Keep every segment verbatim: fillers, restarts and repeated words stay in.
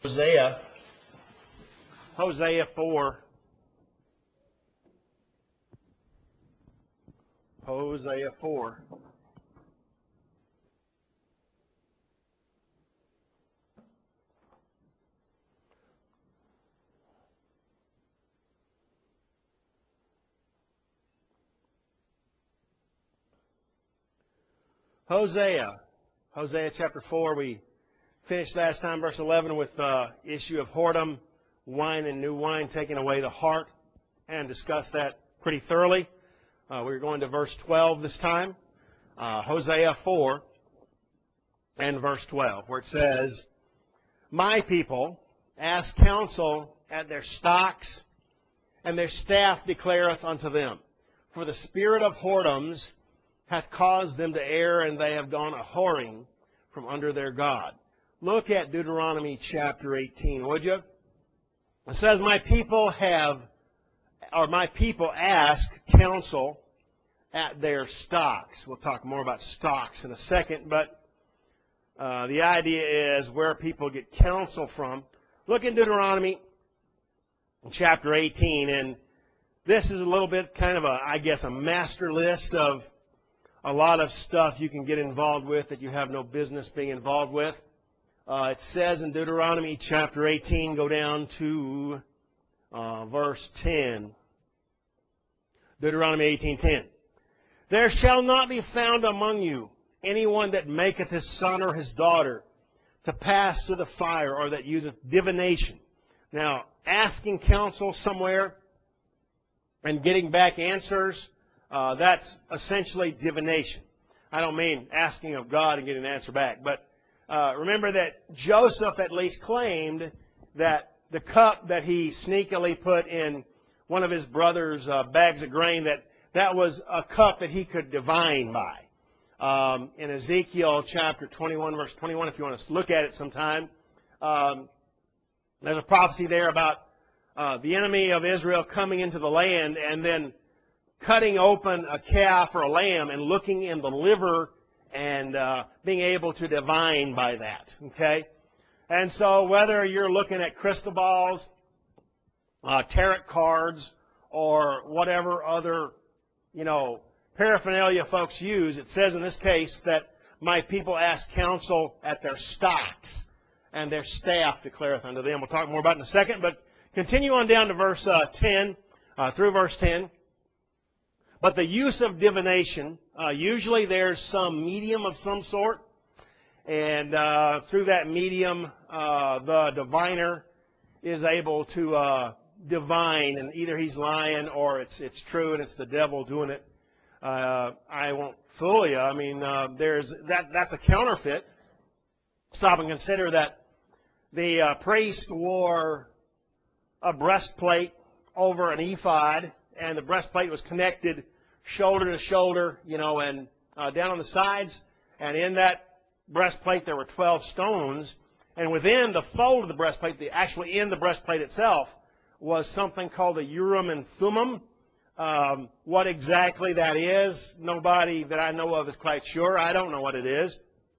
Hosea, Hosea four. Hosea four. Hosea. Hosea chapter four. We finished last time, verse eleven, with the uh, issue of whoredom, wine and new wine taking away the heart, and discussed that pretty thoroughly. Uh, we're going to verse twelve this time. Uh, Hosea four and verse twelve, where it says, "My people ask counsel at their stocks, and their staff declareth unto them. For the spirit of whoredoms hath caused them to err, and they have gone a-whoring from under their God." Look at Deuteronomy chapter eighteen, would you? It says, "My people have, or my people ask counsel at their stocks." We'll talk more about stocks in a second, but uh, the idea is where people get counsel from. Look in Deuteronomy chapter eighteen, and this is a little bit kind of a, I guess, a master list of a lot of stuff you can get involved with that you have no business being involved with. Uh, it says in Deuteronomy chapter eighteen, go down to uh, verse ten. Deuteronomy eighteen ten. "There shall not be found among you anyone that maketh his son or his daughter to pass through the fire, or that useth divination." Now, asking counsel somewhere and getting back answers, uh, that's essentially divination. I don't mean asking of God and getting an answer back, but Uh, remember that Joseph at least claimed that the cup that he sneakily put in one of his brother's uh, bags of grain, that that was a cup that he could divine by. Um, in Ezekiel chapter twenty-one, verse twenty-one, if you want to look at it sometime, um, there's a prophecy there about uh, the enemy of Israel coming into the land and then cutting open a calf or a lamb and looking in the liver and uh, being able to divine by that, okay? And so whether you're looking at crystal balls, uh, tarot cards, or whatever other, you know, paraphernalia folks use, it says in this case that my people ask counsel at their stocks, and their staff declareth unto them. We'll talk more about it in a second, but continue on down to verse uh, ten, uh, through verse ten. "But the use of divination, uh, usually there's some medium of some sort, and uh, through that medium, uh, the diviner is able to uh, divine, and either he's lying or it's it's true and it's the devil doing it. Uh, I won't fool you. I mean, uh, there's that that's a counterfeit. Stop and consider that the uh, priest wore a breastplate over an ephod, and the breastplate was connected shoulder to shoulder, you know, and uh, down on the sides. And in that breastplate there were twelve stones. And within the fold of the breastplate, the, actually in the breastplate itself, was something called the Urim and Thummim. Um, what exactly that is, nobody that I know of is quite sure. I don't know what it is.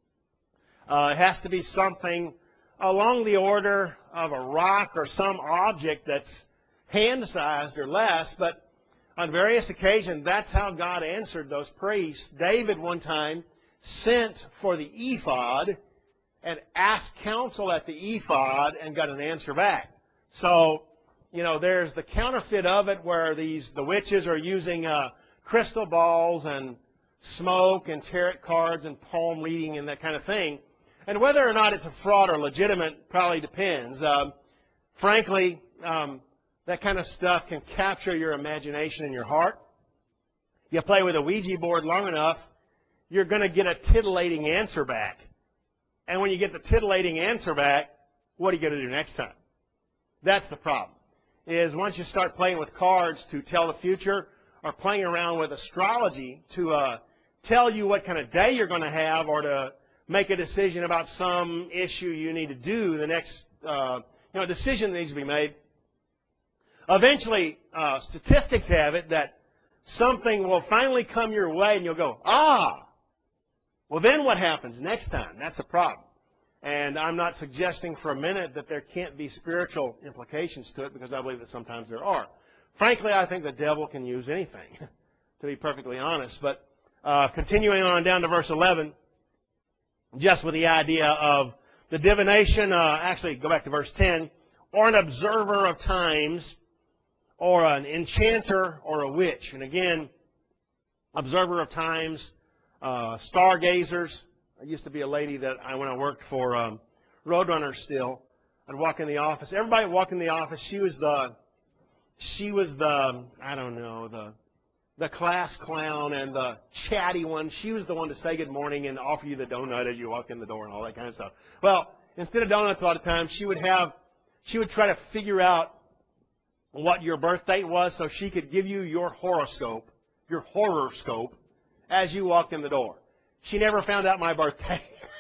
Uh, it has to be something along the order of a rock or some object that's hand-sized or less, but on various occasions, that's how God answered those priests. David one time sent for the ephod and asked counsel at the ephod and got an answer back. So, you know, there's the counterfeit of it where these the witches are using uh, crystal balls and smoke and tarot cards and palm reading and that kind of thing. And whether or not it's a fraud or legitimate probably depends. Um, frankly, um, that kind of stuff can capture your imagination and your heart. You play with a Ouija board long enough, you're going to get a titillating answer back. And when you get the titillating answer back, what are you going to do next time? That's the problem. Is once you start playing with cards to tell the future, or playing around with astrology to uh, tell you what kind of day you're going to have, or to make a decision about some issue you need to do, the next uh, you know decision that needs to be made. Eventually, uh, statistics have it that something will finally come your way and you'll go, ah, well then what happens next time? That's the problem. And I'm not suggesting for a minute that there can't be spiritual implications to it, because I believe that sometimes there are. Frankly, I think the devil can use anything, to be perfectly honest. But uh, continuing on down to verse eleven, just with the idea of the divination, uh, actually go back to verse ten, or an observer of times, or an enchanter, or a witch. And again, observer of times, uh, stargazers. I used to be a lady that I, when I worked for um, Roadrunner still, I'd walk in the office. Everybody would walk in the office. She was the, she was the, I don't know, the, the class clown and the chatty one. She was the one to say good morning and offer you the donut as you walk in the door and all that kind of stuff. Well, instead of donuts a lot of times, she would have, she would try to figure out what your birth date was so she could give you your horoscope, your horoscope, as you walked in the door. She never found out my birthday.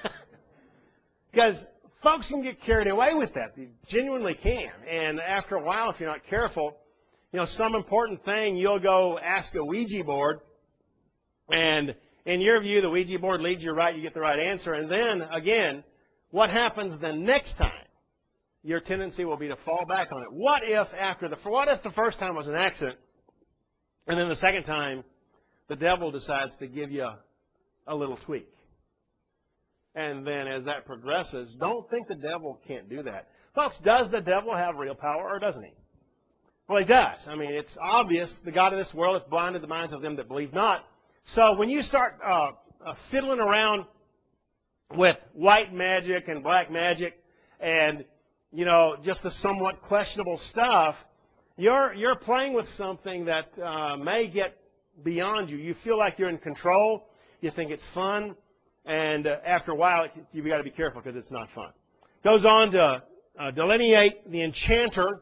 Because folks can get carried away with that. They genuinely can. And after a while, if you're not careful, you know, some important thing, you'll go ask a Ouija board. And in your view, the Ouija board leads you right, you get the right answer. And then, again, what happens the next time? Your tendency will be to fall back on it. What if after the, what if the first time was an accident, and then the second time, the devil decides to give you a, a little tweak? And then as that progresses, don't think the devil can't do that. Folks, does the devil have real power or doesn't he? Well, he does. I mean, it's obvious. The God of this world hath blinded the minds of them that believe not. So when you start uh, uh, fiddling around with white magic and black magic and, you know, just the somewhat questionable stuff, you're, you're playing with something that uh, may get beyond you. You feel like you're in control. You think it's fun. And uh, after a while, you've got to be careful because it's not fun. Goes on to uh, delineate the enchanter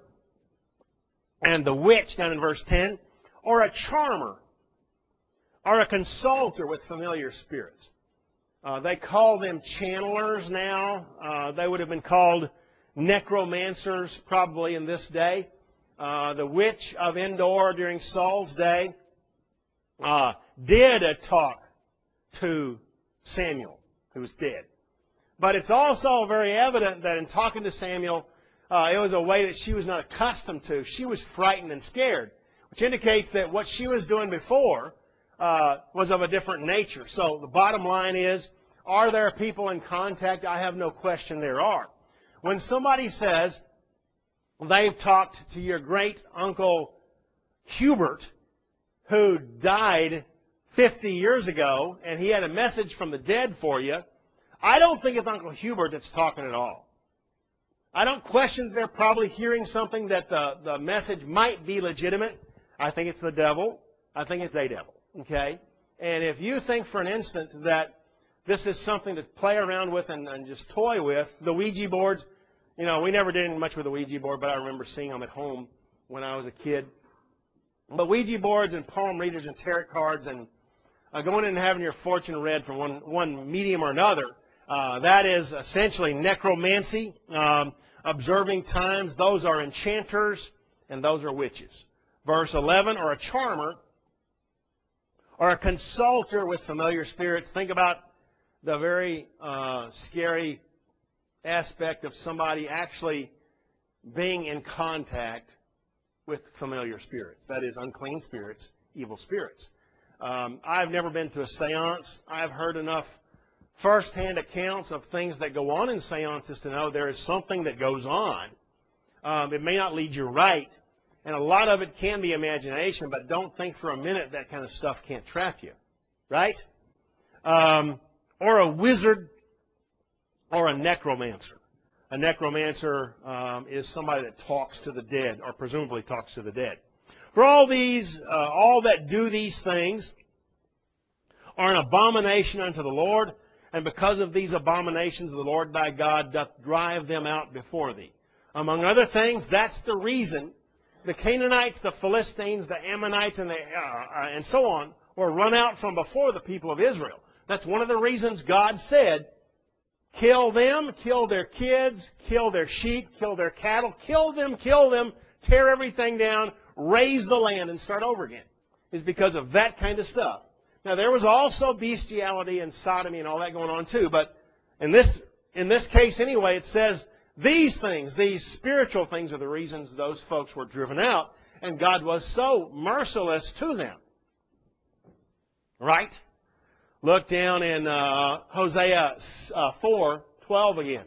and the witch down in verse ten, or a charmer, or a consulter with familiar spirits. Uh, they call them channelers now. Uh, they would have been called necromancers probably in this day. Uh, the witch of Endor during Saul's day uh, did a talk to Samuel, who was dead. But it's also very evident that in talking to Samuel, uh, it was a way that she was not accustomed to. She was frightened and scared, which indicates that what she was doing before uh, was of a different nature. So the bottom line is, are there people in contact? I have no question there are. When somebody says they've talked to your great uncle Hubert, who died fifty years ago, and he had a message from the dead for you, I don't think it's Uncle Hubert that's talking at all. I don't question that they're probably hearing something that the, the message might be legitimate. I think it's the devil. I think it's a devil. Okay? And if you think for an instant that this is something to play around with and, and just toy with, the Ouija boards, you know, we never did much with the Ouija board, but I remember seeing them at home when I was a kid. But Ouija boards and palm readers and tarot cards and uh, going in and having your fortune read from one, one medium or another, uh, that is essentially necromancy, um, observing times. Those are enchanters and those are witches. Verse eleven, or a charmer, or a consulter with familiar spirits. Think about the very uh, scary aspect of somebody actually being in contact with familiar spirits. That is, unclean spirits, evil spirits. Um, I've never been to a seance. I've heard enough first-hand accounts of things that go on in seances to know there is something that goes on. Um, it may not lead you right, and a lot of it can be imagination, but don't think for a minute that kind of stuff can't trap you. Right? Um, or a wizard, or a necromancer. A necromancer um, is somebody that talks to the dead, or presumably talks to the dead. For all these, uh, all that do these things are an abomination unto the Lord, and because of these abominations the Lord thy God doth drive them out before thee. Among other things, that's the reason the Canaanites, the Philistines, the Ammonites, and, the, uh, and so on were run out from before the people of Israel. That's one of the reasons God said, kill them, kill their kids, kill their sheep, kill their cattle, kill them, kill them, tear everything down, raise the land, and start over again. Is because of that kind of stuff. Now, there was also bestiality and sodomy and all that going on too, but in this in this case anyway, it says these things, these spiritual things are the reasons those folks were driven out. And God was so merciless to them. Right? Look down in uh, Hosea uh, four twelve again.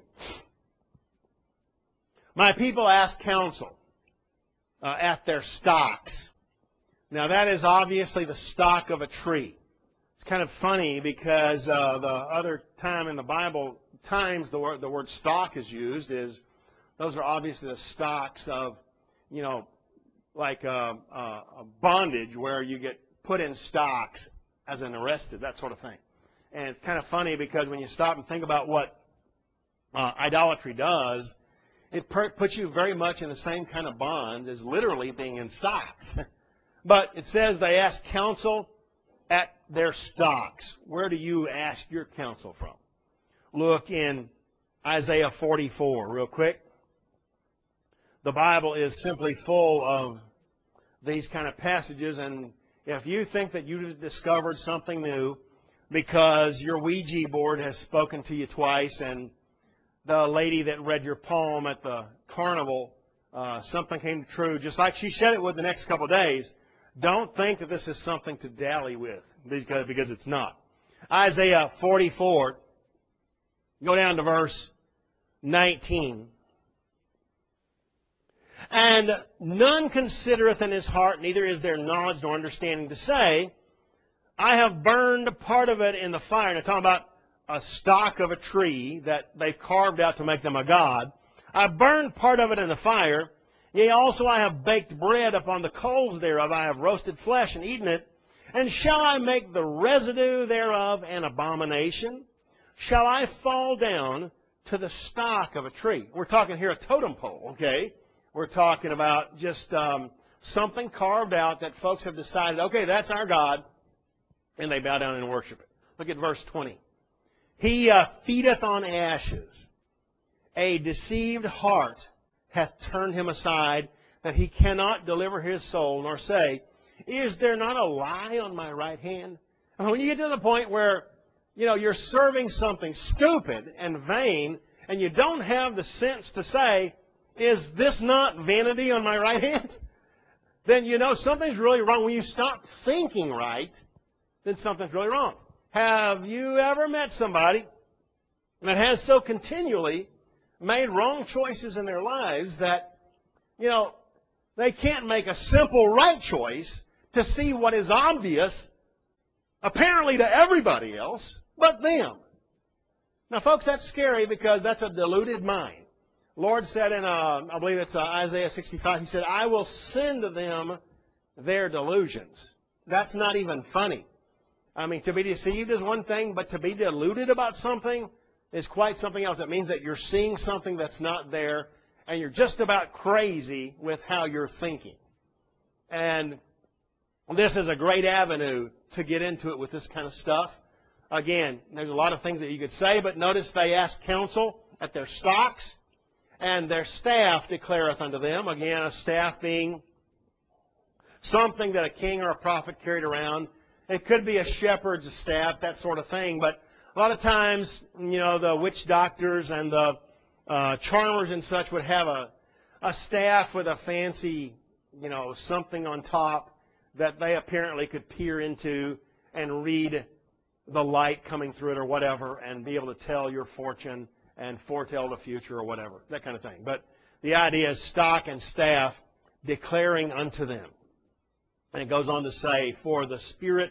My people ask counsel uh, at their stocks. Now that is obviously the stock of a tree. It's kind of funny because uh, the other time in the Bible, times the word, the word stock is used, is those are obviously the stocks of, you know, like a, a, a bondage where you get put in stocks as an arrested, that sort of thing. And it's kind of funny because when you stop and think about what uh, idolatry does, it per- puts you very much in the same kind of bonds as literally being in stocks. But it says they ask counsel at their stocks. Where do you ask your counsel from? Look in Isaiah forty-four real quick. The Bible is simply full of these kind of passages, and if you think that you've discovered something new because your Ouija board has spoken to you twice and the lady that read your poem at the carnival, uh, something came true, just like she said it would the next couple of days, don't think that this is something to dally with, because, because it's not. Isaiah forty-four, go down to verse nineteen. And none considereth in his heart, neither is there knowledge nor understanding to say, I have burned part of it in the fire. Now, talking about a stalk of a tree that they've carved out to make them a god. I burned part of it in the fire. Yea, also I have baked bread upon the coals thereof. I have roasted flesh and eaten it. And shall I make the residue thereof an abomination? Shall I fall down to the stalk of a tree? We're talking here a totem pole, okay? We're talking about just um, something carved out that folks have decided, okay, that's our God, and they bow down and worship it. Look at verse twenty. He uh, feedeth on ashes. A deceived heart hath turned him aside, that he cannot deliver his soul, nor say, is there not a lie on my right hand? And when you get to the point where, you know, you're serving something stupid and vain, and you don't have the sense to say, is this not vanity on my right hand? Then you know something's really wrong. When you stop thinking right, then something's really wrong. Have you ever met somebody that has so continually made wrong choices in their lives that, you know, they can't make a simple right choice to see what is obvious, apparently to everybody else, but them? Now, folks, that's scary because that's a deluded mind. Lord said in, uh, I believe it's uh, Isaiah sixty-five, He said, I will send to them their delusions. That's not even funny. I mean, to be deceived is one thing, but to be deluded about something is quite something else. It means that you're seeing something that's not there, and you're just about crazy with how you're thinking. And this is a great avenue to get into it with this kind of stuff. Again, there's a lot of things that you could say, but notice they ask counsel at their stocks, and their staff declareth unto them. Again, a staff being something that a king or a prophet carried around. It could be a shepherd's staff, that sort of thing. But a lot of times, you know, the witch doctors and the uh, charmers and such would have a, a staff with a fancy, you know, something on top that they apparently could peer into and read the light coming through it or whatever and be able to tell your fortune and foretell the future or whatever, that kind of thing. But the idea is stock and staff declaring unto them. And it goes on to say, for the spirit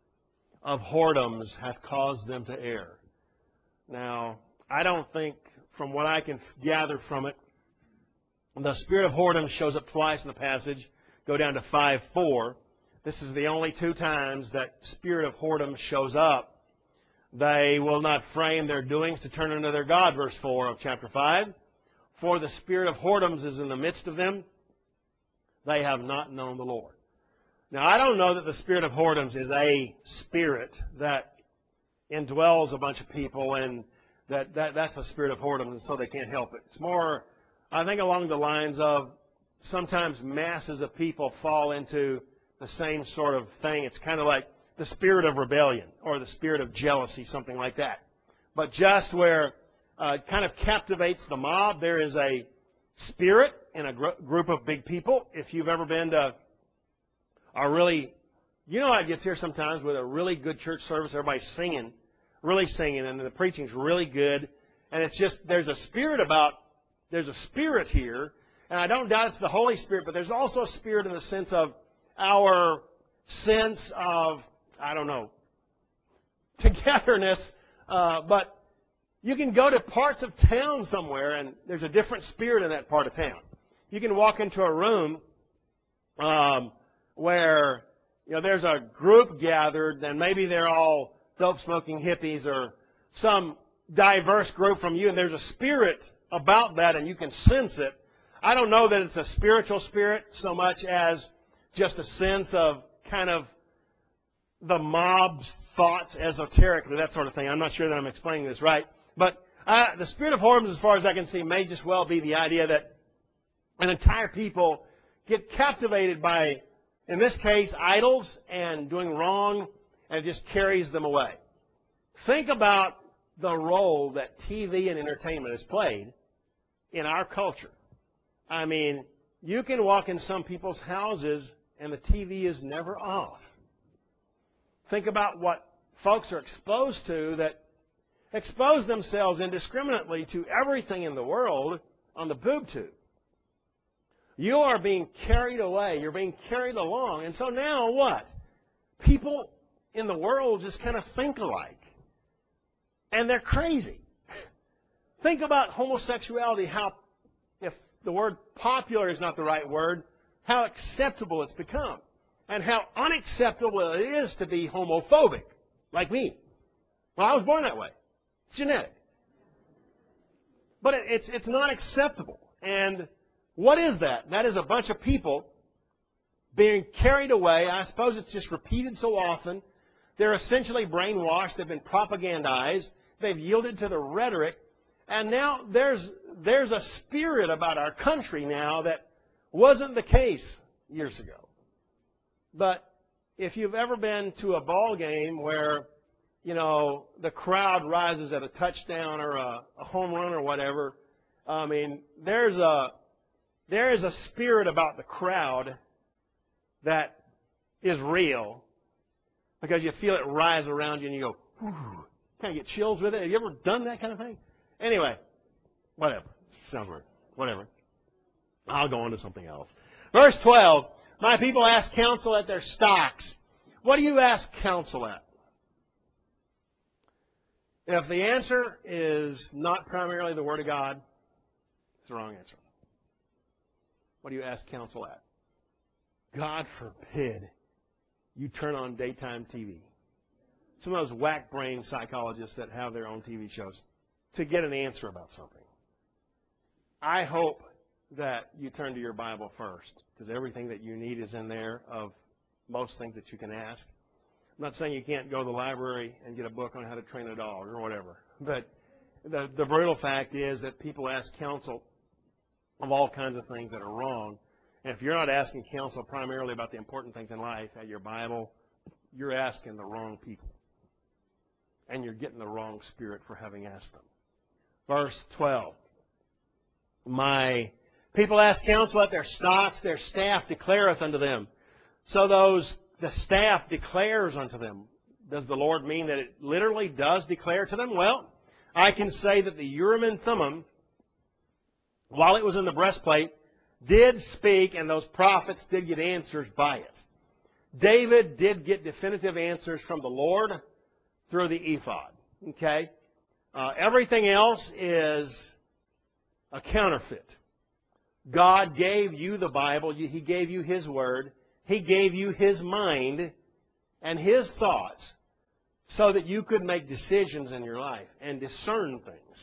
of whoredoms hath caused them to err. Now, I don't think, from what I can gather from it, the spirit of whoredom shows up twice in the passage. Go down to five four. This is the only two times that spirit of whoredom shows up. They will not frame their doings to turn unto their God, verse four of chapter five. For the spirit of whoredoms is in the midst of them. They have not known the Lord. Now, I don't know that the spirit of whoredoms is a spirit that indwells a bunch of people and that, that that's a spirit of whoredoms and so they can't help it. It's more, I think, along the lines of sometimes masses of people fall into the same sort of thing. It's kind of like the spirit of rebellion or the spirit of jealousy, something like that. But just where uh, kind of captivates the mob. There is a spirit in a gr- group of big people. If you've ever been to a really, you know how it gets here sometimes with a really good church service, everybody's singing, really singing, and the preaching's really good. And it's just, there's a spirit about, there's a spirit here, and I don't doubt it's the Holy Spirit, but there's also a spirit in the sense of our sense of, I don't know, togetherness. Uh, but you can go to parts of town somewhere, and there's a different spirit in that part of town. You can walk into a room um, where, you know, there's a group gathered, and maybe they're all dope-smoking hippies or some diverse group from you, and there's a spirit about that, and you can sense it. I don't know that it's a spiritual spirit so much as just a sense of kind of the mob's thoughts esoterically, that sort of thing. I'm not sure that I'm explaining this right. But uh, the spirit of whoredoms, as far as I can see, may just well be the idea that an entire people get captivated by, in this case, idols and doing wrong, and it just carries them away. Think about the role that T V and entertainment has played in our culture. I mean, you can walk in some people's houses and the T V is never off. Think about what folks are exposed to that expose themselves indiscriminately to everything in the world on the boob tube. You are being carried away. You're being carried along. And so now what? People in the world just kind of think alike. And they're crazy. Think about homosexuality, how, if the word popular is not the right word, how acceptable it's become. And how unacceptable it is to be homophobic, like me. Well, I was born that way. It's genetic. But it, it's, it's not acceptable. And what is that? That is a bunch of people being carried away. I suppose it's just repeated so often. They're essentially brainwashed. They've been propagandized. They've yielded to the rhetoric. And now there's, there's a spirit about our country now that wasn't the case years ago. But if you've ever been to a ball game where, you know, the crowd rises at a touchdown or a, a home run or whatever, I mean, there's a, there is a spirit about the crowd that is real because you feel it rise around you and you go, whew, kind of get chills with it. Have you ever done that kind of thing? Anyway, whatever. Sounds weird. Whatever. I'll go on to something else. Verse twelve, my people ask counsel at their stocks. What do you ask counsel at? If the answer is not primarily the Word of God, it's the wrong answer. What do you ask counsel at? God forbid you turn on daytime T V. Some of those whack-brain psychologists that have their own T V shows to get an answer about something. I hope that you turn to your Bible first, because everything that you need is in there of most things that you can ask. I'm not saying you can't go to the library and get a book on how to train a dog or whatever, but the, the brutal fact is that people ask counsel of all kinds of things that are wrong. And if you're not asking counsel primarily about the important things in life at your Bible, you're asking the wrong people. And you're getting the wrong spirit for having asked them. Verse twelve. My people ask counsel at their stocks, their staff declareth unto them. So those, the staff declares unto them. Does the Lord mean that it literally does declare to them? Well, I can say that the Urim and Thummim, while it was in the breastplate, did speak, and those prophets did get answers by it. David did get definitive answers from the Lord through the ephod. Okay? Uh, everything else is a counterfeit. God gave you the Bible. He gave you His Word. He gave you His mind and His thoughts so that you could make decisions in your life and discern things.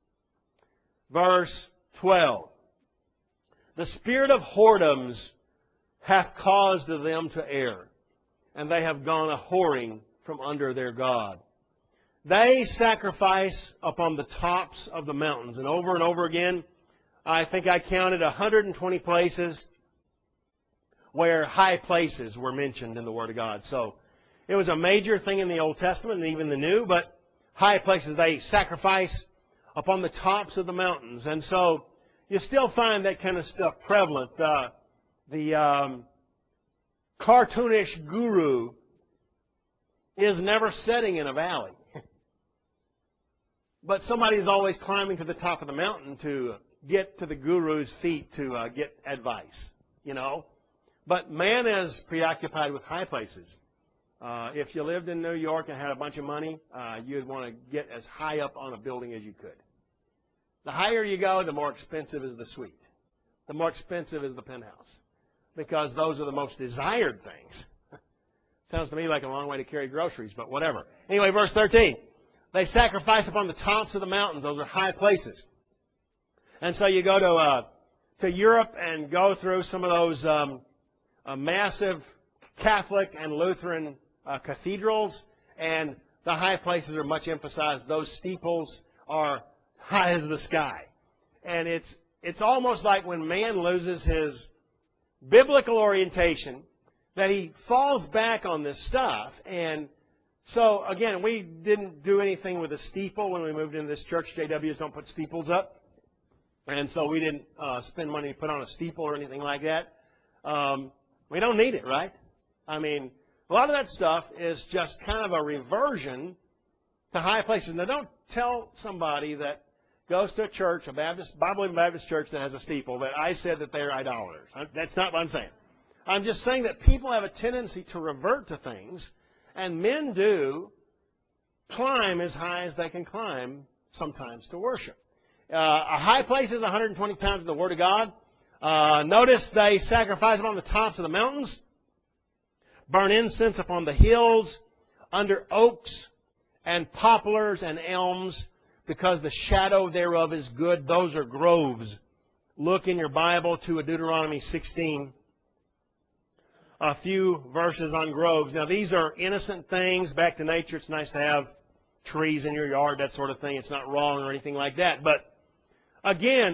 Verse twelve. The spirit of whoredoms hath caused them to err, and they have gone a-whoring from under their God. They sacrifice upon the tops of the mountains. And over and over again, I think I counted one hundred twenty places where high places were mentioned in the Word of God. So it was a major thing in the Old Testament and even the New, but high places, they sacrifice upon the tops of the mountains. And so you still find that kind of stuff prevalent. Uh, the um, cartoonish guru is never sitting in a valley. But somebody's always climbing to the top of the mountain to get to the guru's feet to uh, get advice, you know. But man is preoccupied with high places. Uh, if you lived in New York and had a bunch of money, uh, you'd want to get as high up on a building as you could. The higher you go, the more expensive is the suite. The more expensive is the penthouse. Because those are the most desired things. Sounds to me like a long way to carry groceries, but whatever. Anyway, verse thirteen. They sacrifice upon the tops of the mountains. Those are high places. And so you go to uh, to Europe and go through some of those um, uh, massive Catholic and Lutheran uh, cathedrals, and the high places are much emphasized. Those steeples are high as the sky. And it's it's almost like when man loses his biblical orientation, that he falls back on this stuff. And so, again, we didn't do anything with a steeple when we moved into this church. J Ws don't put steeples up. And so we didn't uh, spend money to put on a steeple or anything like that. Um, we don't need it, right? I mean, a lot of that stuff is just kind of a reversion to high places. Now, don't tell somebody that goes to a church, a Baptist, Bible Baptist church that has a steeple, that I said that they're idolaters. That's not what I'm saying. I'm just saying that people have a tendency to revert to things, and men do climb as high as they can climb sometimes to worship. Uh, a high place is one hundred twenty times in the Word of God. Uh, notice they sacrifice upon the tops of the mountains, burn incense upon the hills, under oaks and poplars and elms, because the shadow thereof is good. Those are groves. Look in your Bible to Deuteronomy sixteen. A few verses on groves. Now, these are innocent things. Back to nature, it's nice to have trees in your yard, that sort of thing. It's not wrong or anything like that. But, again,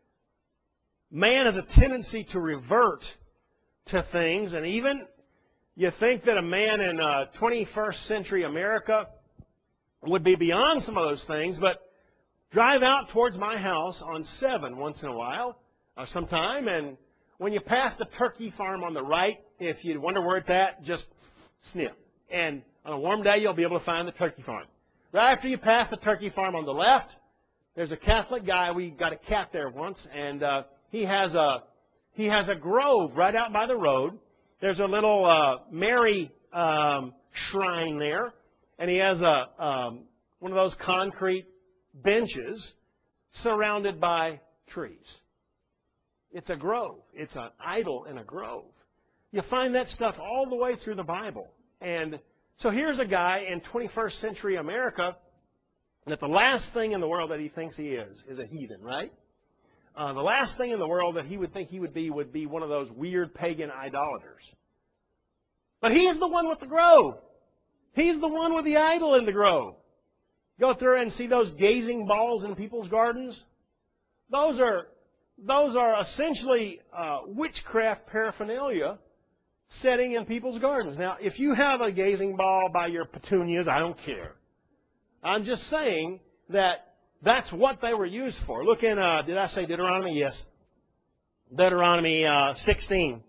man has a tendency to revert to things. And even you think that a man in uh, twenty-first century America would be beyond some of those things, but drive out towards my house on seven once in a while, or sometime, and when you pass the turkey farm on the right, if you wonder where it's at, just sniff. And on a warm day, you'll be able to find the turkey farm. Right after you pass the turkey farm on the left, there's a Catholic guy. We got a cat there once, and uh, he has a he has a grove right out by the road. There's a little uh, Mary um, shrine there, and he has a um, one of those concrete benches surrounded by trees. It's a grove. It's an idol in a grove. You find that stuff all the way through the Bible. And so here's a guy in twenty-first century America that the last thing in the world that he thinks he is is a heathen, right? Uh, the last thing in the world that he would think he would be would be one of those weird pagan idolaters. But he's the one with the grove. He's the one with the idol in the grove. Go through and see those gazing balls in people's gardens. Those are those are essentially uh, witchcraft paraphernalia setting in people's gardens. Now, if you have a gazing ball by your petunias, I don't care. I'm just saying that that's what they were used for. Look in, uh, did I say Deuteronomy? Yes. Deuteronomy uh, sixteen.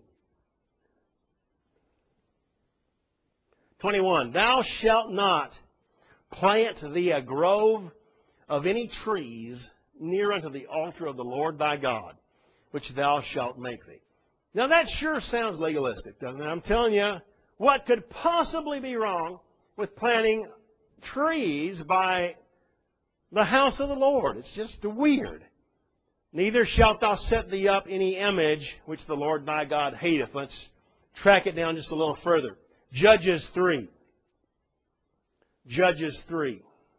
twenty-one. Thou shalt not plant thee a grove of any trees near unto the altar of the Lord thy God, which thou shalt make thee. Now that sure sounds legalistic, doesn't it? I'm telling you, what could possibly be wrong with planting trees by the house of the Lord? It's just weird. Neither shalt thou set thee up any image which the Lord thy God hateth. Let's track it down just a little further. Judges three. Judges three.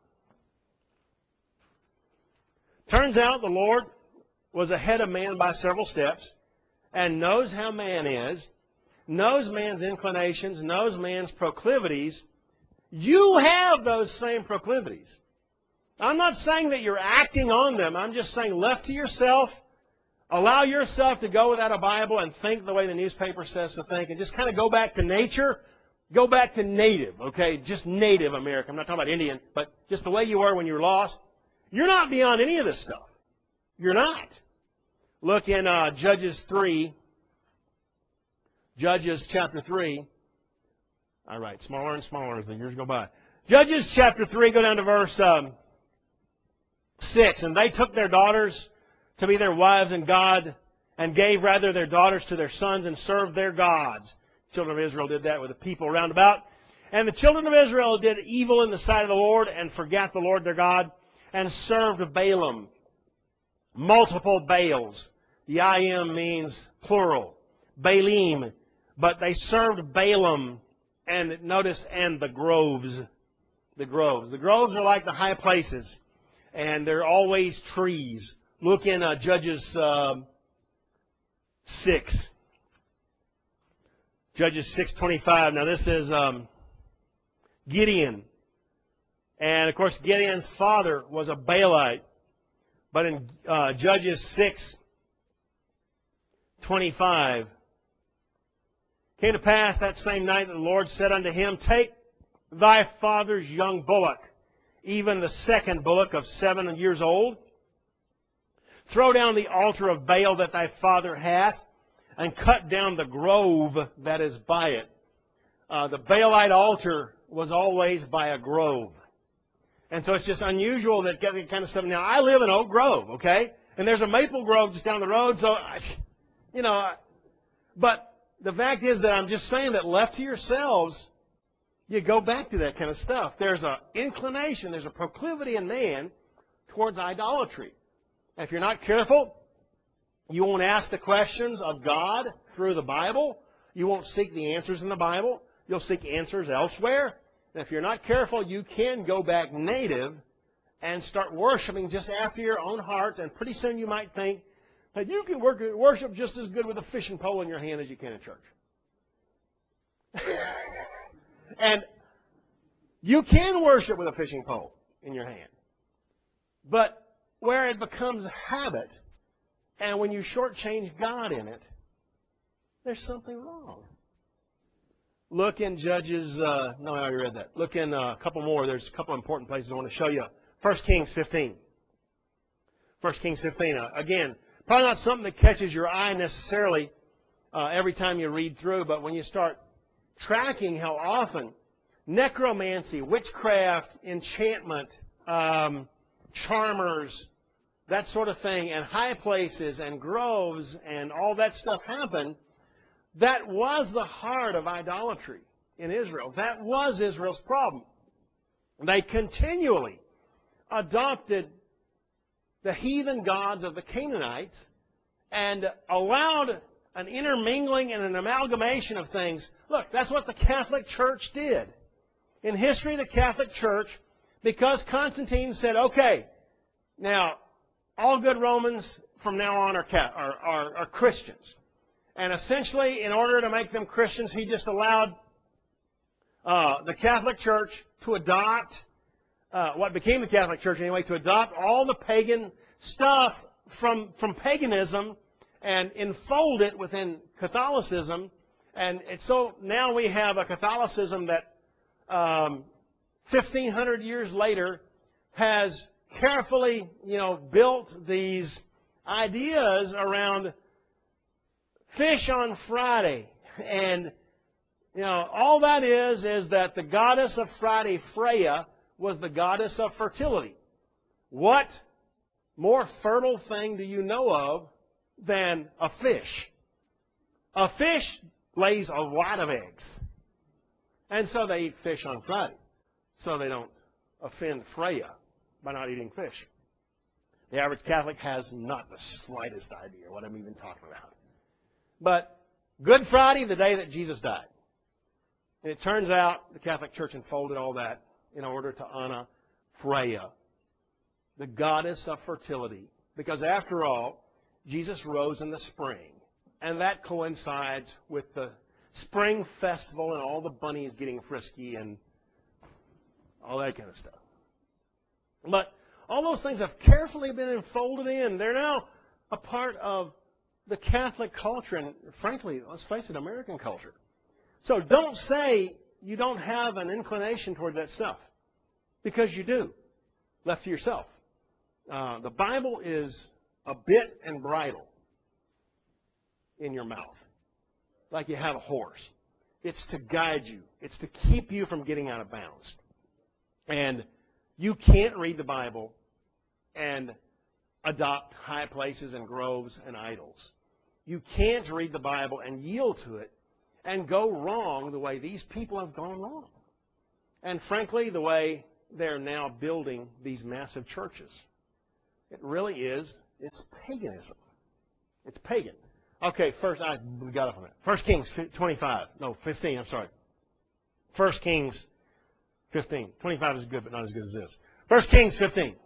Turns out the Lord was ahead of man by several steps and knows how man is, knows man's inclinations, knows man's proclivities. You have those same proclivities. I'm not saying that you're acting on them. I'm just saying left to yourself, allow yourself to go without a Bible and think the way the newspaper says to think, and just kind of go back to nature. Go back to native, okay? Just native America. I'm not talking about Indian, but just the way you were when you were lost. You're not beyond any of this stuff. You're not. Look in uh, Judges three. Judges chapter three. All right, smaller and smaller as the years go by. Judges chapter three, go down to verse um, six. And they took their daughters to be their wives, and God, and gave rather their daughters to their sons, and served their gods. Children of Israel did that with the people round about. And the children of Israel did evil in the sight of the Lord, and forgot the Lord their God, and served Balaam. Multiple Baals. The I M means plural. Baalim. But they served Balaam, and notice, and the groves. The groves. The groves are like the high places, and they're always trees. Look in uh, Judges uh, six. Judges six twenty-five. Now this is um, Gideon. And of course Gideon's father was a Baalite. But in uh, Judges six twenty-five, came to pass that same night that the Lord said unto him, Take thy father's young bullock, even the second bullock of seven years old, throw down the altar of Baal that thy father hath, and cut down the grove that is by it. Uh, the Baalite altar was always by a grove. And so it's just unusual that that kind of stuff. Now, I live in Oak Grove, okay? And there's a maple grove just down the road, so, I, you know, I, but the fact is that I'm just saying that left to yourselves, you go back to that kind of stuff. There's an inclination, there's a proclivity in man towards idolatry. And if you're not careful, you won't ask the questions of God through the Bible. You won't seek the answers in the Bible. You'll seek answers elsewhere. And if you're not careful, you can go back native and start worshiping just after your own heart. And pretty soon you might think that you can work, worship just as good with a fishing pole in your hand as you can in church. And you can worship with a fishing pole in your hand. But where it becomes a habit, and when you shortchange God in it, there's something wrong. Look in Judges, uh, no, I already read that. Look in uh, a couple more. There's a couple important places I want to show you. First Kings fifteen. First Kings fifteen. Uh, again, probably not something that catches your eye necessarily uh, every time you read through, but when you start tracking how often necromancy, witchcraft, enchantment, um, charmers, that sort of thing, and high places and groves and all that stuff happened, that was the heart of idolatry in Israel. That was Israel's problem. They continually adopted the heathen gods of the Canaanites and allowed an intermingling and an amalgamation of things. Look, that's what the Catholic Church did. In history, the Catholic Church, because Constantine said, okay, now, all good Romans from now on are, are, are, are Christians. And essentially, in order to make them Christians, he just allowed uh, the Catholic Church to adopt, uh, what became the Catholic Church anyway, to adopt all the pagan stuff from, from paganism and enfold it within Catholicism. And it's so now we have a Catholicism that um, fifteen hundred years later has carefully, you know, built these ideas around fish on Friday. And, you know, all that is, is that the goddess of Friday, Freya, was the goddess of fertility. What more fertile thing do you know of than a fish? A fish lays a lot of eggs. And so they eat fish on Friday, so they don't offend Freya by not eating fish. The average Catholic has not the slightest idea what I'm even talking about. But Good Friday, the day that Jesus died. And it turns out the Catholic Church enfolded all that in order to honor Freya, the goddess of fertility. Because after all, Jesus rose in the spring. And that coincides with the spring festival and all the bunnies getting frisky and all that kind of stuff. But all those things have carefully been enfolded in. They're now a part of the Catholic culture and, frankly, let's face it, American culture. So don't say you don't have an inclination toward that stuff, because you do, left to yourself. uh, the Bible is a bit and bridle in your mouth, like you have a horse. It's to guide you. It's to keep you from getting out of bounds. And you can't read the Bible and adopt high places and groves and idols. You can't read the Bible and yield to it and go wrong the way these people have gone wrong. And frankly, the way they're now building these massive churches. It really is, it's paganism. It's pagan. Okay, first, I got off on that. First Kings twenty-five. No, fifteen, I'm sorry. First Kings fifteen. twenty-five is good, but not as good as this. First Kings fifteen.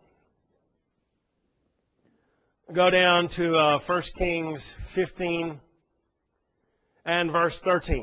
Go down to uh, First Kings fifteen and verse thirteen.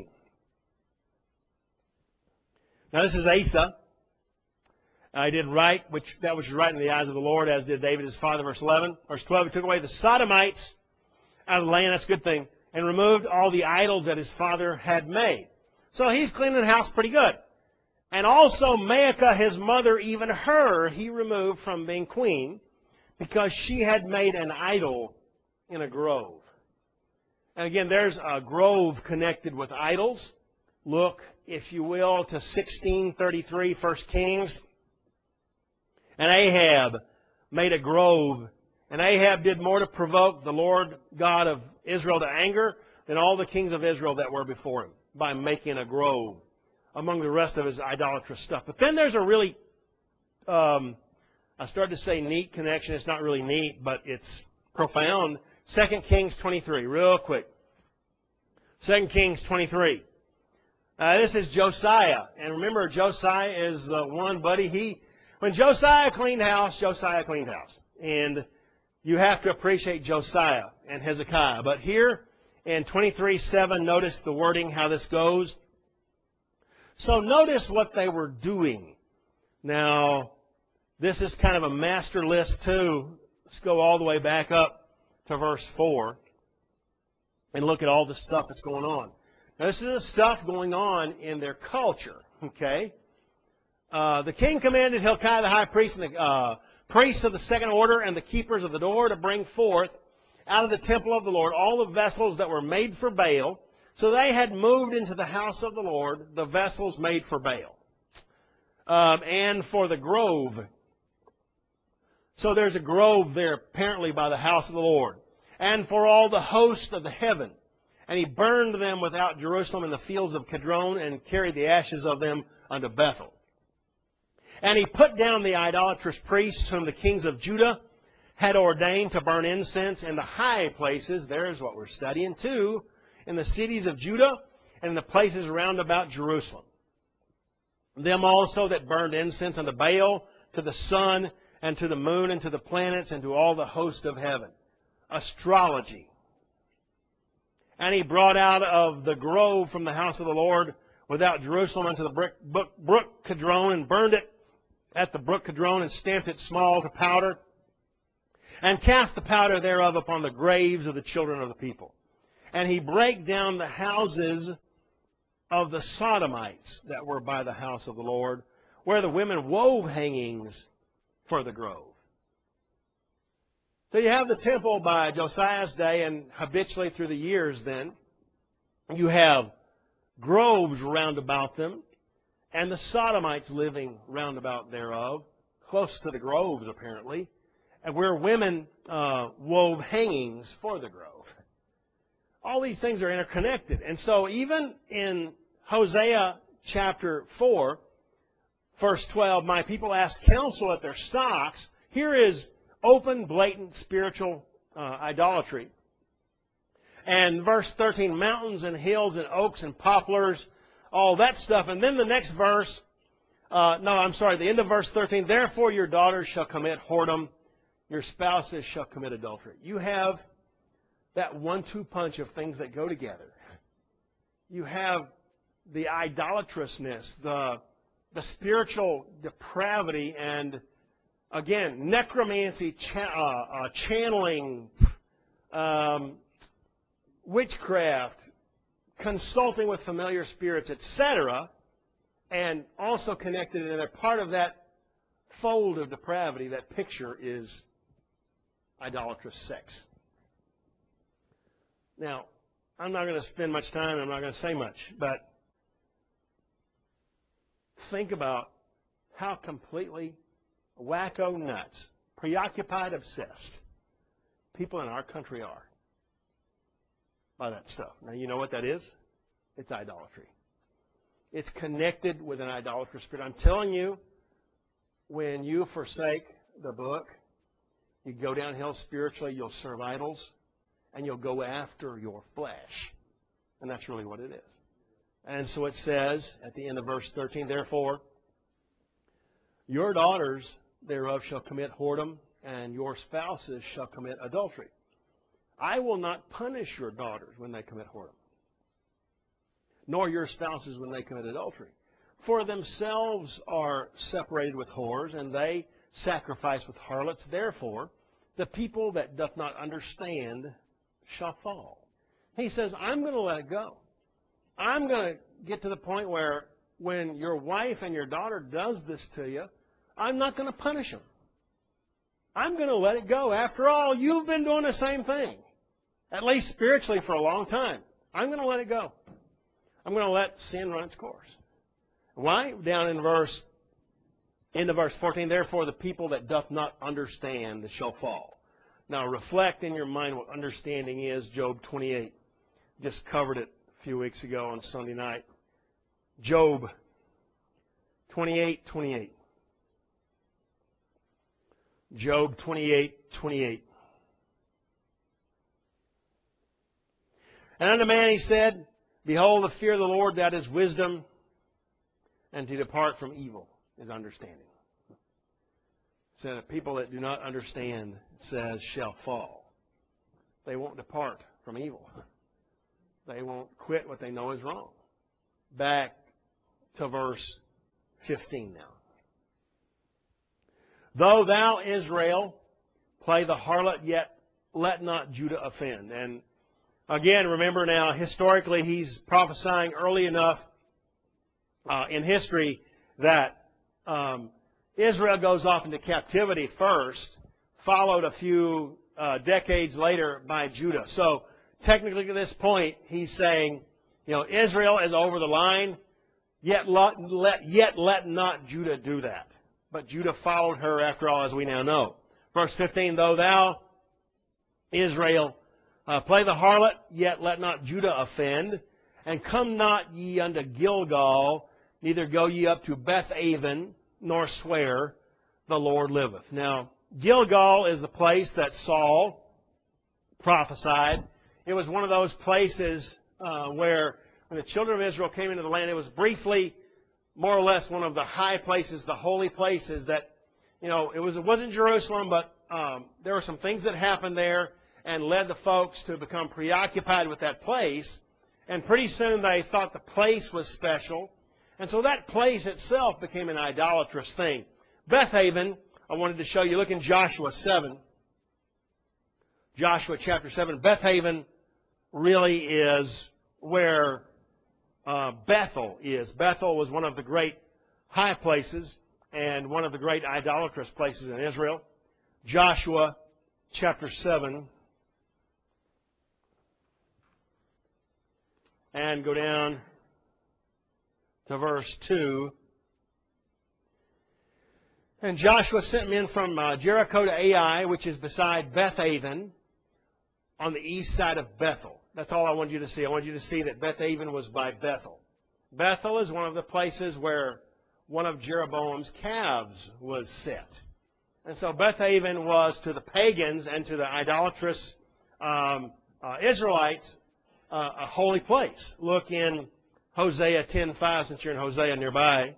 Now this is Asa. I did right, which that which was right in the eyes of the Lord, as did David his father. Verse eleven. Verse twelve, he took away the Sodomites out of the land, that's a good thing, and removed all the idols that his father had made. So he's cleaning the house pretty good. And also Maacah, his mother, even her, he removed from being queen because she had made an idol in a grove. And again, there's a grove connected with idols. Look, if you will, to sixteen thirty-three, First Kings. And Ahab made a grove. And Ahab did more to provoke the Lord God of Israel to anger than all the kings of Israel that were before him by making a grove among the rest of his idolatrous stuff. But then there's a really, um, I started to say neat connection. It's not really neat, but it's profound. Second Kings twenty-three, real quick. Second Kings twenty-three. Uh, this is Josiah. And remember, Josiah is the one, buddy. He, when Josiah cleaned house, Josiah cleaned house. And you have to appreciate Josiah and Hezekiah. But here in twenty-three seven, notice the wording, how this goes. So notice what they were doing. Now, this is kind of a master list too. Let's go all the way back up to verse four and look at all the stuff that's going on. Now, this is the stuff going on in their culture, okay? Uh, the king commanded Hilkiah the high priest and the uh, priests of the second order and the keepers of the door to bring forth out of the temple of the Lord all the vessels that were made for Baal. So they had moved into the house of the Lord the vessels made for Baal. Um, and for the grove. So there's a grove there apparently by the house of the Lord. And for all the host of the heaven. And he burned them without Jerusalem in the fields of Kedron and carried the ashes of them unto Bethel. And he put down the idolatrous priests whom the kings of Judah had ordained to burn incense in the high places. There's what we're studying too. In the cities of Judah and in the places round about Jerusalem. Them also that burned incense unto Baal, to the sun, and to the moon, and to the planets, and to all the host of heaven. Astrology. And he brought out of the grove from the house of the Lord without Jerusalem unto the brook, brook, brook Kedron, and burned it at the brook Kedron, and stamped it small to powder, and cast the powder thereof upon the graves of the children of the people. And he brake down the houses of the Sodomites that were by the house of the Lord, where the women wove hangings for the grove. So you have the temple by Josiah's day, and habitually through the years then, you have groves round about them, and the Sodomites living round about thereof, close to the groves apparently, and where women uh, wove hangings for the grove. All these things are interconnected. And so even in Hosea chapter four, verse twelve, my people ask counsel at their stocks. Here is open, blatant spiritual uh, idolatry. And verse thirteen, mountains and hills and oaks and poplars, all that stuff. And then the next verse, uh, no, I'm sorry, the end of verse thirteen, therefore your daughters shall commit whoredom, your spouses shall commit adultery. You have that one-two punch of things that go together. You have the idolatrousness, the, the spiritual depravity, and again, necromancy, cha- uh, uh, channeling, um, witchcraft, consulting with familiar spirits, et cetera, and also connected, and they're part of that fold of depravity. That picture is idolatrous sex. Now, I'm not going to spend much time, I'm not going to say much, but think about how completely wacko nuts, preoccupied, obsessed people in our country are by that stuff. Now, you know what that is? It's idolatry. It's connected with an idolatrous spirit. I'm telling you, when you forsake the book, you go downhill spiritually, you'll serve idols, and you'll go after your flesh. And that's really what it is. And so it says at the end of verse thirteen, therefore, your daughters thereof shall commit whoredom, and your spouses shall commit adultery. I will not punish your daughters when they commit whoredom, nor your spouses when they commit adultery. For themselves are separated with whores, and they sacrifice with harlots. Therefore, the people that doth not understand shall fall. He says, I'm going to let it go. I'm going to get to the point where when your wife and your daughter does this to you, I'm not going to punish them. I'm going to let it go. After all, you've been doing the same thing, at least spiritually, for a long time. I'm going to let it go. I'm going to let sin run its course. Why? Down in verse, end of verse fourteen, therefore the people that doth not understand shall fall. Now reflect in your mind what understanding is. Job twenty-eight. Just covered it a few weeks ago on Sunday night. Job twenty-eight twenty-eight. Job twenty-eight twenty-eight. And unto man he said, behold, the fear of the Lord, that is wisdom, and to depart from evil is understanding. So the people that do not understand, it says, shall fall. They won't depart from evil. They won't quit what they know is wrong. Back to verse fifteen now. Though thou, Israel, play the harlot, yet let not Judah offend. And again, remember now, historically, he's prophesying early enough uh, in history that um, Israel goes off into captivity first, followed a few uh, decades later by Judah. So technically at this point, he's saying, you know, Israel is over the line, yet let, let, yet let not Judah do that. But Judah followed her after all, as we now know. Verse fifteen, though thou, Israel, uh, play the harlot, yet let not Judah offend, and come not ye unto Gilgal, neither go ye up to Bethaven, nor swear, the Lord liveth. Now, Gilgal is the place that Saul prophesied. It was one of those places uh, where when the children of Israel came into the land, it was briefly more or less one of the high places, the holy places that, you know, it was it wasn't Jerusalem, but um, there were some things that happened there and led the folks to become preoccupied with that place. And pretty soon they thought the place was special. And so that place itself became an idolatrous thing. Bethaven, I wanted to show you. Look in Joshua seven. Joshua chapter seven. Bethaven really is where Uh, Bethel is. Bethel was one of the great high places and one of the great idolatrous places in Israel. Joshua chapter seven. And go down to verse two. And Joshua sent men from uh, Jericho to Ai, which is beside Bethaven, on the east side of Bethel. That's all I want you to see. I want you to see that Bethaven was by Bethel. Bethel is one of the places where one of Jeroboam's calves was set. And so Bethaven was to the pagans and to the idolatrous um, uh, Israelites uh, a holy place. Look in Hosea ten five, since you're in Hosea nearby.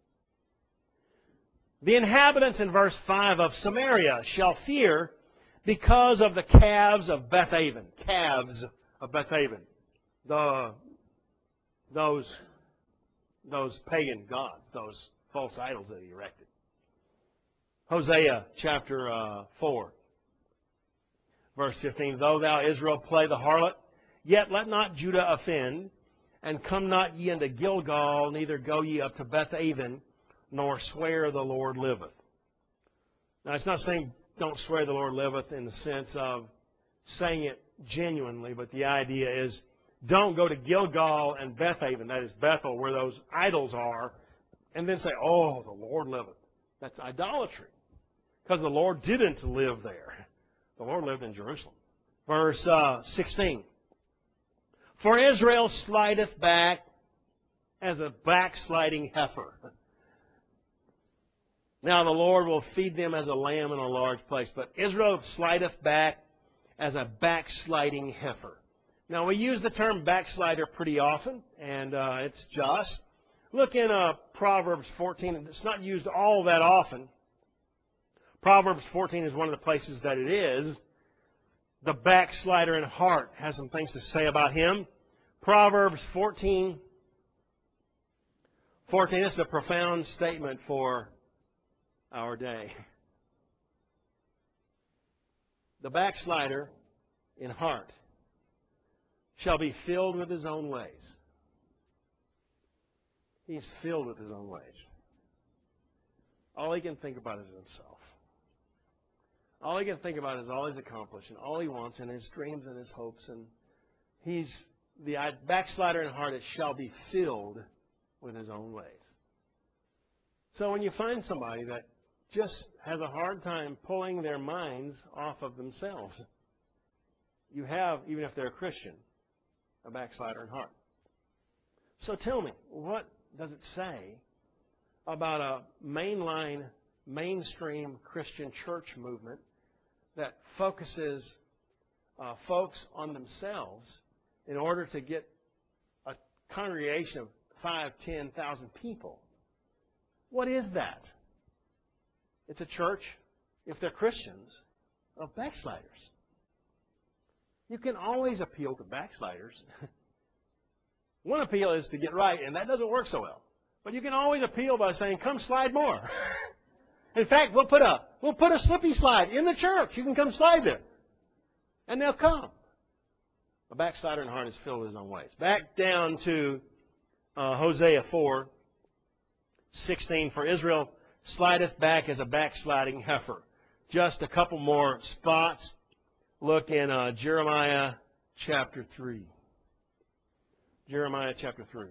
The inhabitants in verse five of Samaria shall fear because of the calves of Bethaven. Calves of Bethaven. The, those, those pagan gods, those false idols that he erected. Hosea chapter uh, four, verse fifteen. Though thou, Israel, play the harlot, yet let not Judah offend, and come not ye unto Gilgal, neither go ye up to Bethaven, nor swear the Lord liveth. Now, it's not saying don't swear the Lord liveth in the sense of saying it genuinely, but the idea is don't go to Gilgal and Bethaven, that is Bethel, where those idols are, and then say, oh, the Lord liveth. That's idolatry. Because the Lord didn't live there. The Lord lived in Jerusalem. Verse uh, sixteen. For Israel slideth back as a backsliding heifer. Now the Lord will feed them as a lamb in a large place. But Israel slideth back as a backsliding heifer. Now we use the term backslider pretty often, and uh, it's just. Look in uh, Proverbs fourteen. It's not used all that often. Proverbs fourteen is one of the places that it is. The backslider in heart has some things to say about him. Proverbs fourteen. fourteen, this is a profound statement for our day. The backslider in heart shall be filled with his own ways. He's filled with his own ways. All he can think about is himself. All he can think about is all he's accomplished and all he wants and his dreams and his hopes. And he's the backslider in heart, it shall be filled with his own ways. So when you find somebody that just has a hard time pulling their minds off of themselves, you have, even if they're a Christian, a backslider in heart. So tell me, what does it say about a mainline, mainstream Christian church movement that focuses uh, folks on themselves in order to get a congregation of five, ten thousand people? What is that? It's a church, if they're Christians, of backsliders. You can always appeal to backsliders. One appeal is to get right, and that doesn't work so well. But you can always appeal by saying, come slide more. In fact, we'll put a we'll put a slippy slide in the church. You can come slide there. And they'll come. A backslider in heart is filled with his own ways. Back down to uh, Hosea four sixteen. For Israel slideth back as a backsliding heifer. Just a couple more spots. Look in uh, Jeremiah chapter three. Jeremiah chapter three.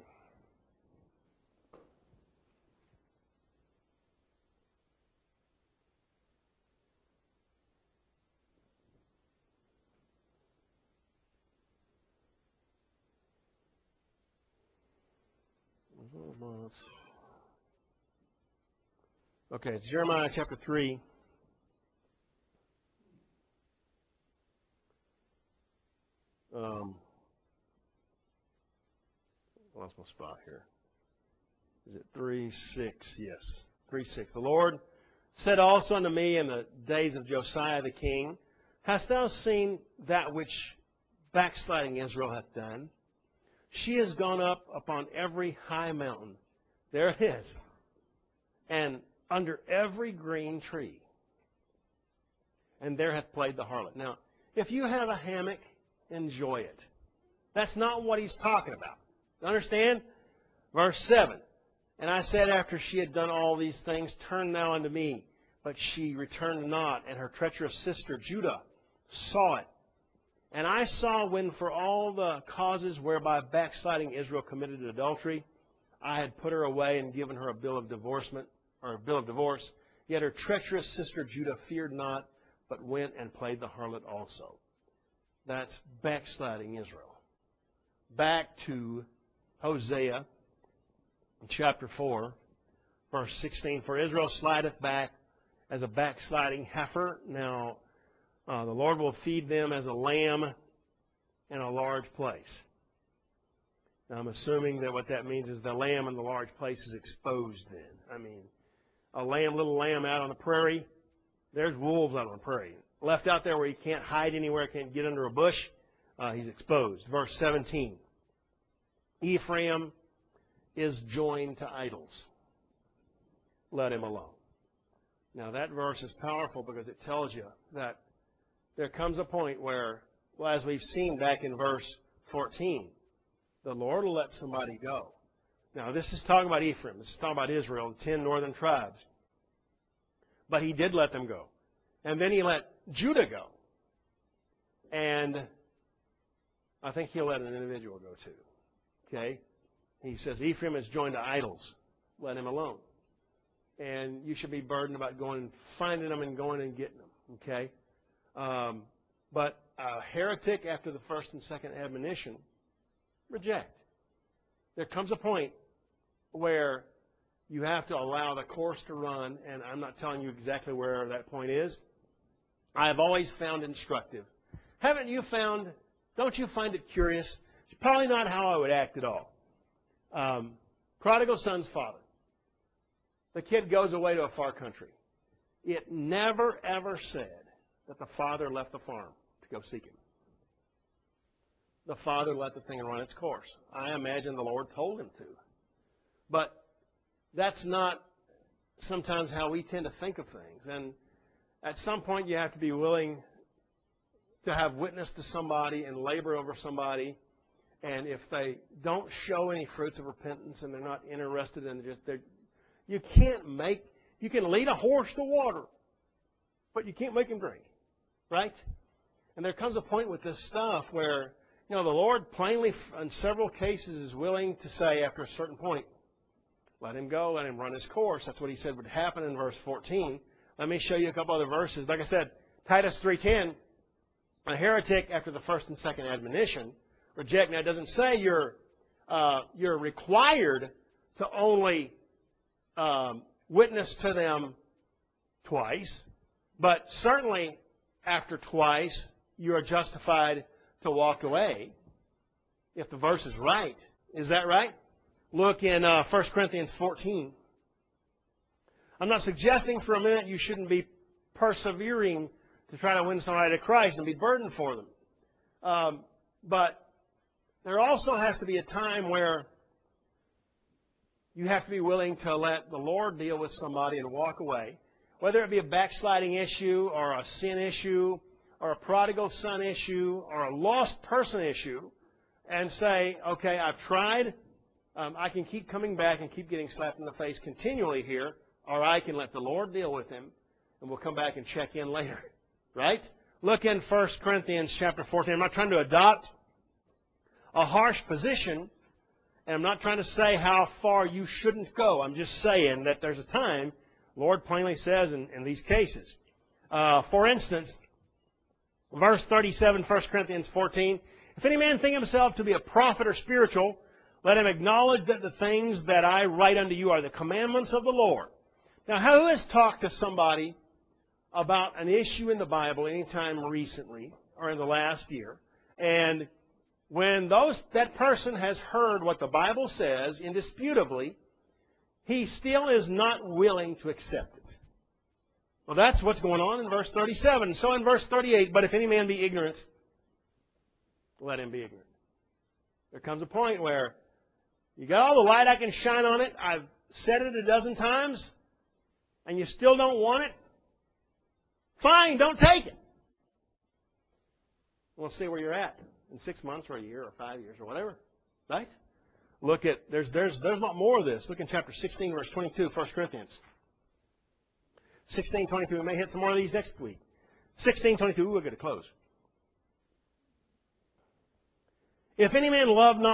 Okay, it's Jeremiah chapter three. Um, lost my spot here. Is it three six? Yes, three six. The Lord said also unto me in the days of Josiah the king, hast thou seen that which backsliding Israel hath done? She has gone up upon every high mountain. There it is. And under every green tree. And there hath played the harlot. Now, if you have a hammock, enjoy it. That's not what he's talking about. Understand? Verse seven. And I said after she had done all these things, turn thou unto me. But she returned not, and her treacherous sister Judah saw it. And I saw when for all the causes whereby backsliding Israel committed adultery, I had put her away and given her a bill of divorcement, or a bill of divorce. Yet her treacherous sister Judah feared not, but went and played the harlot also. That's backsliding Israel. Back to Hosea, chapter four, verse sixteen. For Israel slideth back as a backsliding heifer. Now, Uh, the Lord will feed them as a lamb in a large place. Now, I'm assuming that what that means is the lamb in the large place is exposed then. I mean, a lamb, little lamb out on the prairie, there's wolves out on the prairie. Left out there where he can't hide anywhere, can't get under a bush, uh, he's exposed. Verse seventeen. Ephraim is joined to idols. Let him alone. Now, that verse is powerful because it tells you that there comes a point where, well, as we've seen back in verse fourteen, the Lord will let somebody go. Now, this is talking about Ephraim. This is talking about Israel, the ten northern tribes. But he did let them go. And then he let Judah go. And I think he'll let an individual go too. Okay? He says, Ephraim has joined to idols. Let him alone. And you should be burdened about going and finding them and going and getting them. Okay? Um, but a heretic after the first and second admonition, reject. There comes a point where you have to allow the course to run, and I'm not telling you exactly where that point is. I have always found instructive. Haven't you found, don't you find it curious? It's probably not how I would act at all. Um, prodigal son's father. The kid goes away to a far country. It never, ever said that the father left the farm to go seek him. The father let the thing run its course. I imagine the Lord told him to. But that's not sometimes how we tend to think of things. And at some point you have to be willing to have witness to somebody and labor over somebody. And if they don't show any fruits of repentance and they're not interested in just, you can't make, you can lead a horse to water, but you can't make him drink. Right? And there comes a point with this stuff where, you know, the Lord plainly, in several cases, is willing to say after a certain point, let him go, let him run his course. That's what he said would happen in verse fourteen. Let me show you a couple other verses. Like I said, Titus three ten, a heretic after the first and second admonition, reject. Now, it doesn't say you're, uh, you're required to only um, witness to them twice, but certainly after twice, you are justified to walk away if the verse is right. Is that right? Look in uh, First Corinthians fourteen. I'm not suggesting for a minute you shouldn't be persevering to try to win somebody to Christ and be burdened for them. Um, but there also has to be a time where you have to be willing to let the Lord deal with somebody and walk away. Whether it be a backsliding issue or a sin issue or a prodigal son issue or a lost person issue, and say, okay, I've tried. Um, I can keep coming back and keep getting slapped in the face continually here, or I can let the Lord deal with him, and we'll come back and check in later. Right? Look in First Corinthians chapter fourteen. I'm not trying to adopt a harsh position, and I'm not trying to say how far you shouldn't go. I'm just saying that there's a time, Lord plainly says in, in these cases. Uh, for instance, verse thirty-seven, First Corinthians fourteen, if any man think himself to be a prophet or spiritual, let him acknowledge that the things that I write unto you are the commandments of the Lord. Now, who has talked to somebody about an issue in the Bible anytime recently or in the last year, and when those that person has heard what the Bible says indisputably, he still is not willing to accept it? Well, that's what's going on in verse thirty-seven. So in verse thirty-eight, but if any man be ignorant, let him be ignorant. There comes a point where you got all the light I can shine on it. I've said it a dozen times, and you still don't want it. Fine, don't take it. We'll see where you're at in six months or a year or five years or whatever. Right? Look at, there's, there's, there's a lot more of this. Look in chapter sixteen, verse twenty-two, First Corinthians. sixteen twenty-two. We may hit some more of these next week. sixteen twenty-two. We'll get to close. If any man love not